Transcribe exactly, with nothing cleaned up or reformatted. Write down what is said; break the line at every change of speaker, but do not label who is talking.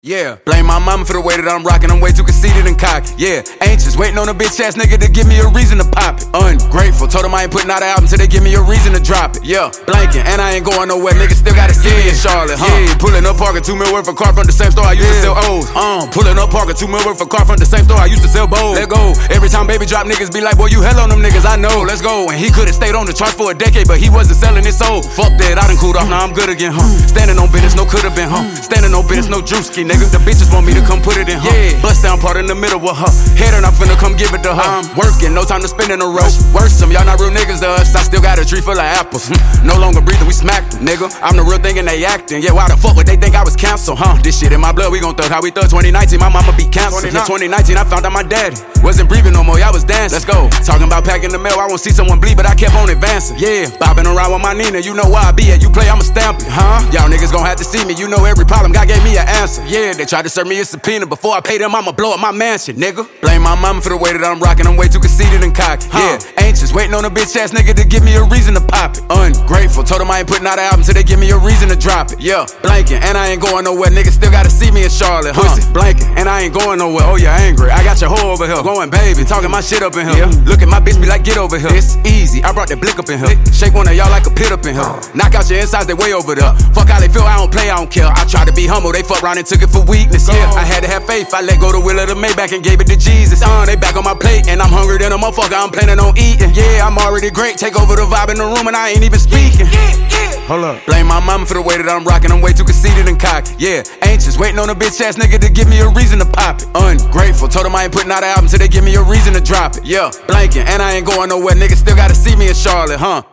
Yeah, blame my mama for the way that I'm rockin'. I'm way too conceited and cocky. Yeah, anxious, waiting on a bitch ass nigga to give me a reason to pop it. Ungrateful, told him I ain't putting out an album till they give me a reason to drop it. Yeah, blanking, and I ain't going nowhere. Niggas still gotta see me in Charlotte, huh? Yeah, pulling up parking two mil worth of car from the same store I used yeah. to sell O's. Um, pulling up parking two mil worth of car from the same store I used to sell Bows. Let go. Every time baby drop, niggas be like, boy, you hell on them niggas. I know. Let's go. And he could've stayed on the charts for a decade, but he wasn't selling his soul. Fuck that, I done cooled off. Now I'm good again, huh? Standing on business, no could've been, huh? Standing on business, no juicy, nigga. The bitches want me to come put it in her. Yeah. Bust down part in the middle with her. Head and I'm finna come give it to her. I'm working, no time to spend in a rush. Worse, some y'all not real niggas to us. I still got a tree full of apples. No longer breathing, we smacked them, nigga. I'm the real thing and they acting. Yeah, why the fuck would they think I was canceled, huh? This shit in my blood, we gon' thug how we thug. twenty nineteen, my mama be canceled. Yeah, twenty nineteen, I found out my daddy wasn't breathing no more, y'all was dancing. Let's go. Talking about packing the mail, I won't see someone bleed, but I kept on advancing. Yeah, bobbing around with my Nina, you know where I be at. You play, I'ma stamp it, huh? Y'all niggas gon' have to see me, you know every problem, God gave me an answer. Yeah, they tried to serve me a subpoena before I pay them, I'ma blow up my mansion, nigga. Blame my mama for the way that I'm rockin', I'm way too conceited and cocky. Huh. Yeah, anxious, waiting on a bitch ass nigga to give me a reason to pop it. Ungrateful, told him I ain't putting out an album till they give me a reason to drop it. Yeah, blanking, and I ain't going nowhere, niggas still gotta see me in Charlotte, huh? Pussy, blanking, and I ain't going nowhere. Oh, you're angry, I got your hoe over here. Going baby, talking my shit up in here. Yeah. Look at my bitch, be like, get over here. It's easy, I brought that blick up in here. Shake one of y'all like a pit up in here. Knock out your insides, they way over there. Fuck how they feel, I don't play, I don't care. I try to be humble, they fuck around and took it for weakness. Yeah, I had to have faith, I let go the wheel of the Maybach and gave it to Jesus. Uh, they back on my plate, and I'm hungry than a motherfucker, I'm planning on eating. Yeah, I'm already great, take over the vibe in the room and I ain't even speaking. Yeah, yeah, yeah. Hold up. Blame my mama for the way that I'm rockin', I'm way too conceited and cocky. Yeah, anxious, waiting on a bitch ass nigga to give me a reason to pop it. Ungrateful, told him I ain't putting out an album till they give me a reason to drop it. Yeah, blanking, and I ain't going nowhere, niggas still gotta see me in Charlotte, huh?